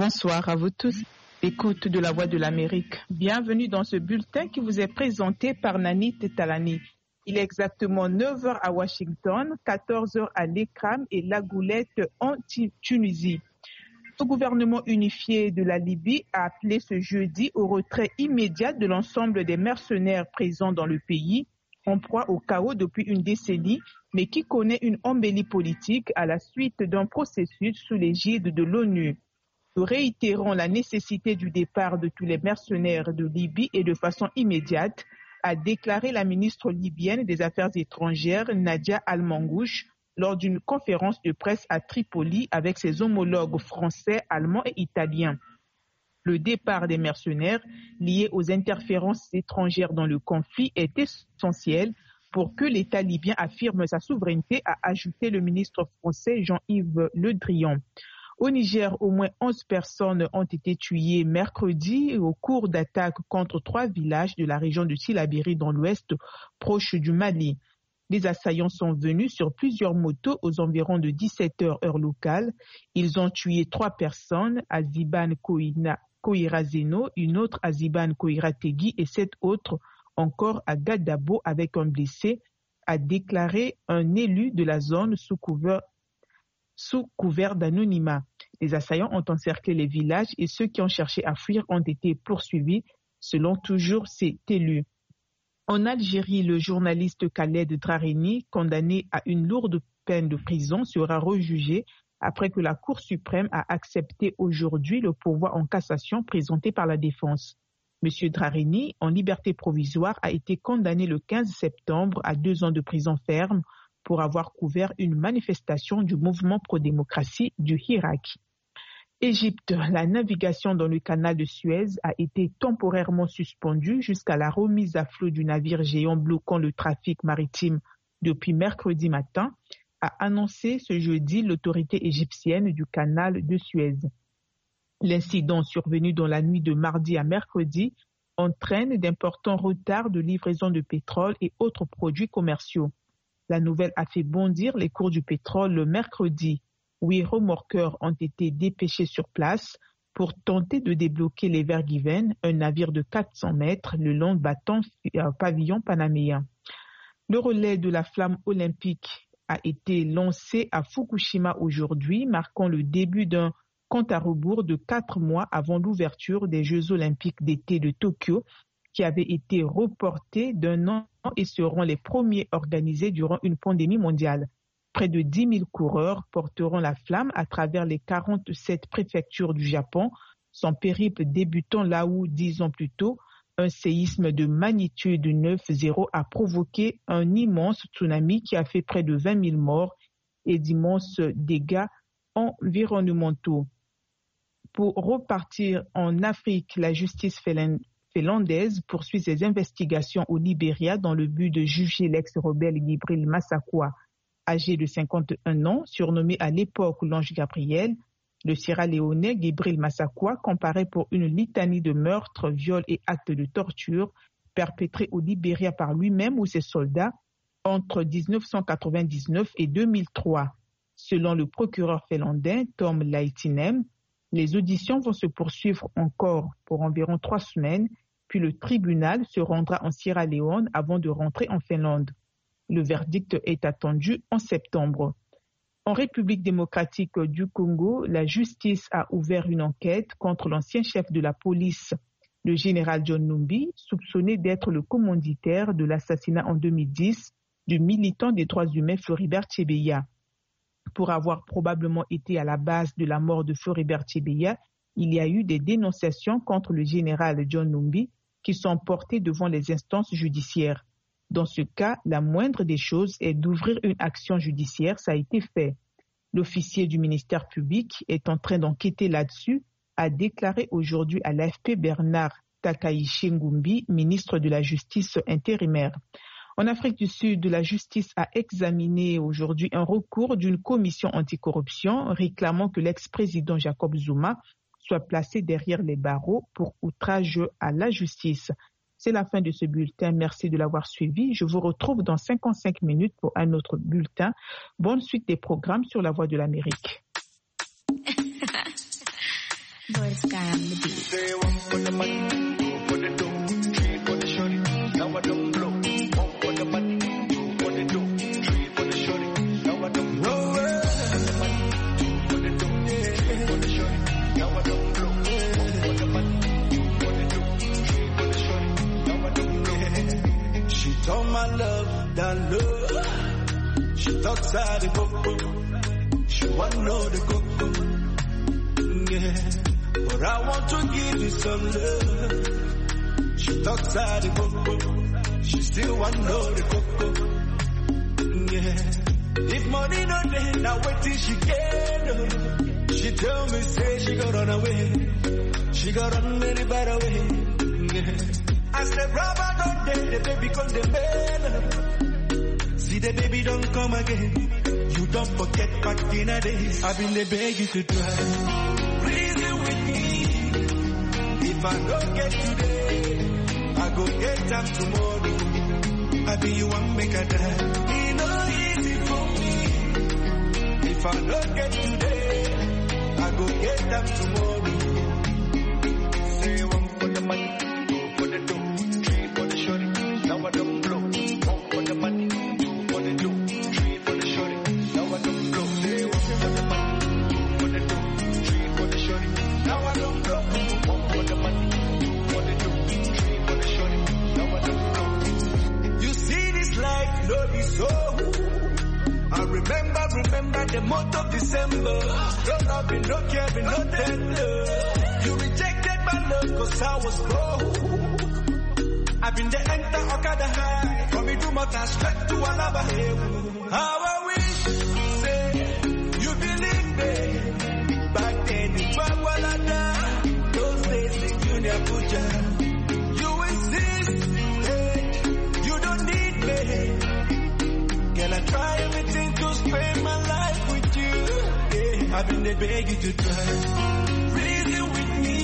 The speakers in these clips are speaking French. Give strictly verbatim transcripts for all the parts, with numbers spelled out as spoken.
Bonsoir à vous tous. Écoute de la Voix de l'Amérique. Bienvenue dans ce bulletin qui vous est présenté par Nani Tetalani. Il est exactement neuf heures à Washington, quatorze heures à l'Écram et La Goulette en Tunisie. Le gouvernement unifié de la Libye a appelé ce jeudi au retrait immédiat de l'ensemble des mercenaires présents dans le pays, en proie au chaos depuis une décennie, mais qui connaît une embellie politique à la suite d'un processus sous l'égide de l'ONU. Nous réitérons la nécessité du départ de tous les mercenaires de Libye et de façon immédiate, a déclaré la ministre libyenne des Affaires étrangères Nadia Al-Mangouche lors d'une conférence de presse à Tripoli avec ses homologues français, allemands et italiens. Le départ des mercenaires liés aux interférences étrangères dans le conflit est essentiel pour que l'État libyen affirme sa souveraineté, a ajouté le ministre français Jean-Yves Le Drian. Au Niger, au moins onze personnes ont été tuées mercredi au cours d'attaques contre trois villages de la région de Tillabéri dans l'ouest, proche du Mali. Les assaillants sont venus sur plusieurs motos aux environs de dix-sept heures heure locale. Ils ont tué trois personnes, Aziban Koira-Zeno, une autre Aziban Koira-Tegui et sept autres encore à Gadabo avec un blessé, a déclaré un élu de la zone sous couvert, sous couvert d'anonymat. Les assaillants ont encerclé les villages et ceux qui ont cherché à fuir ont été poursuivis, selon toujours cet élu. En Algérie, le journaliste Khaled Drareni, condamné à une lourde peine de prison, sera rejugé après que la Cour suprême a accepté aujourd'hui le pourvoi en cassation présenté par la défense. Monsieur Drareni, en liberté provisoire, a été condamné le quinze septembre à deux ans de prison ferme pour avoir couvert une manifestation du mouvement pro-démocratie du Hirak. Égypte, la navigation dans le canal de Suez a été temporairement suspendue jusqu'à la remise à flot du navire géant bloquant le trafic maritime depuis mercredi matin, a annoncé ce jeudi l'autorité égyptienne du canal de Suez. L'incident survenu dans la nuit de mardi à mercredi entraîne d'importants retards de livraison de pétrole et autres produits commerciaux. La nouvelle a fait bondir les cours du pétrole le mercredi. Huit remorqueurs ont été dépêchés sur place pour tenter de débloquer l'Ever Given, un navire de quatre cents mètres le long battant pavillon panaméen. Le relais de la flamme olympique a été lancé à Fukushima aujourd'hui, marquant le début d'un compte à rebours de quatre mois avant l'ouverture des Jeux olympiques d'été de Tokyo, qui avaient été reportés d'un an et seront les premiers organisés durant une pandémie mondiale. Près de dix mille coureurs porteront la flamme à travers les quarante-sept préfectures du Japon, son périple débutant là où, dix ans plus tôt, un séisme de magnitude neuf virgule zéro a provoqué un immense tsunami qui a fait près de vingt mille morts et d'immenses dégâts environnementaux. Pour repartir en Afrique, la justice finlandaise poursuit ses investigations au Libéria dans le but de juger l'ex-rebelle Gibril Massaquoi. Âgé de cinquante et un ans, surnommé à l'époque l'ange Gabriel, le Sierra-Léonais Gibril Massaquoi comparaît pour une litanie de meurtres, viols et actes de torture perpétrés au Libéria par lui-même ou ses soldats entre dix-neuf cent quatre-vingt-dix-neuf et deux mille trois. Selon le procureur finlandais Tom Laitinen, les auditions vont se poursuivre encore pour environ trois semaines, puis le tribunal se rendra en Sierra Leone avant de rentrer en Finlande. Le verdict est attendu en septembre. En République démocratique du Congo, la justice a ouvert une enquête contre l'ancien chef de la police, le général John Numbi, soupçonné d'être le commanditaire de l'assassinat en deux mille dix du militant des droits humains Floribert Chebeya. Pour avoir probablement été à la base de la mort de Floribert Chebeya, il y a eu des dénonciations contre le général John Numbi qui sont portées devant les instances judiciaires. Dans ce cas, la moindre des choses est d'ouvrir une action judiciaire, ça a été fait. L'officier du ministère public est en train d'enquêter là-dessus, a déclaré aujourd'hui à l'A F P Bernard Takaichi Ngumbi, ministre de la Justice intérimaire. En Afrique du Sud, la justice a examiné aujourd'hui un recours d'une commission anticorruption réclamant que l'ex-président Jacob Zuma soit placé derrière les barreaux pour outrage à la justice. C'est la fin de ce bulletin. Merci de l'avoir suivi. Je vous retrouve dans cinquante-cinq minutes pour un autre bulletin. Bonne suite des programmes sur la Voix de l'Amérique. Boy Sky on the beat. Say one for the money, two for the dough, three for the shorty. Now I don't blow. One for the money, two for the dough, three for the shorty. Now I don't blow. One for the money, two for the dough, three for the shorty. Now I don't blow. One for the money, two for the dough, three for the shorty. Now I don't blow. She told my love that love. She talks out the coco. She want know the coco. Yeah. But I want to give you some love. She talks out the coco. She still want know the coco. Yeah. If money no there, now wait till she get up. She tell me say she got run away. She got run very bad away. Yeah. I said rubber don't there, the baby come the bell. See the baby don't come again. You don't forget back in the days. I've been the beg you to try. Reason with me. If I don't get today, I go get them tomorrow. I be you one make a die. It no easy for me. If I don't get today, I go get them tomorrow. Say one for the money, two for the dough, three for the shorty. Now I don't blow. One for the money, two for the dough, three for the shorty. Now I don't blow. Say one for the money, two for the dough, three for the shorty. Now I don't blow. One for the money, two for the dough, three for the shorty. Now I don't blow. You see this life, no be so. I remember, remember the month of December. No loving, no caring, no tender. You rejected my love cause I was broke. I've been the enter Okada high. From me to Mata straight to Alaba. How I wish, say, you believe me. Back then in Bagwalada, those days in Junior Puja. You insist, hey, you don't need me. Can I try everything to spend my life with you? Yeah, I've been the beg you to try. Reason with me.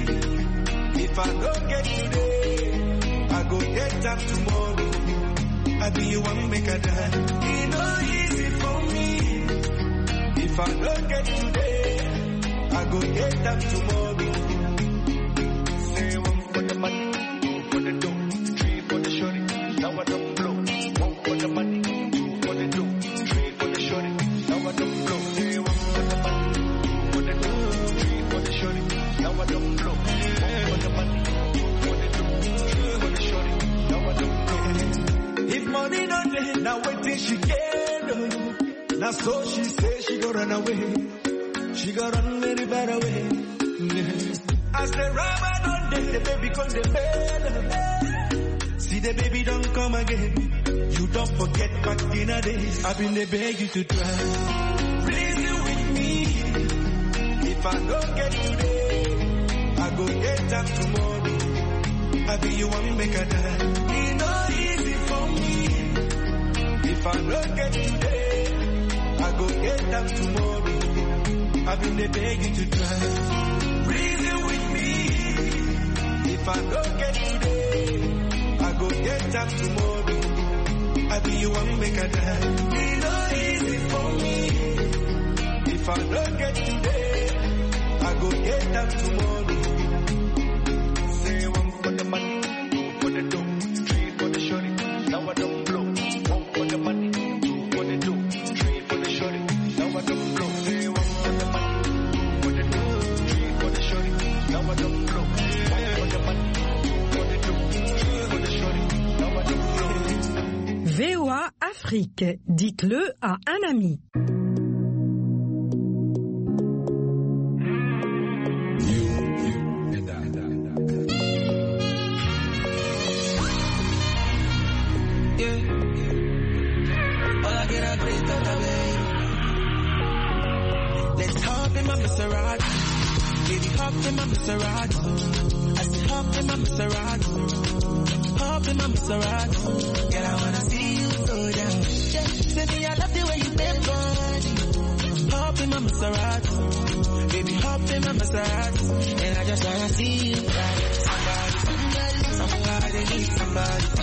If I don't get today, I go get them tomorrow. I be you one make a die. It no easy for me. If I don't get today, I go get them tomorrow. Say one for the money, two for the dough, three for the shorty. Now I don't blow. One for the money, two for the dough, three for the shorty. Now I don't blow. Say one for the money, two for the dough, three for the shorty. Now I don't blow. One for the money, two for the dough, three for the shorty. Now I don't blow. If money not there, now wait till she get up. Now so she say she go run away. She got run very bad away. As the rubber don't there, the baby come the bell. See the baby don't come again. You don't forget back in the days. I've been the beg you to try. Reason with me. If I don't get today, I go get them tomorrow. I be you one make a die. It no easy for me. If I don't get today, I go get them tomorrow. I've been the beg you to try. Reason with me. If I don't get today, I go get them tomorrow. I be you one make a die. It no easy for me. If I don't get today, I go get them tomorrow. Say one for the money, two for the dough, three for the shorty. Now I don't blow. One for the money, two for the dough, three for the shorty. Now I don't blow. Say one for the money, two for the dough, three for the shorty. Now I don't blow. One for the money, two for the dough, three for the shorty. Now I don't blow. V O A Afrique, dites-le à un ami. Let's hop in my Maserati. Baby, hop in my Maserati. I said hop in my Maserati. Hop in my Maserati. Girl, I wanna see you go down. Yeah, say me I love the way you bend body. Hop in my Maserati. Baby, hop in my Maserati. And I just wanna see you ride. Somebody, somebody, somebody need somebody.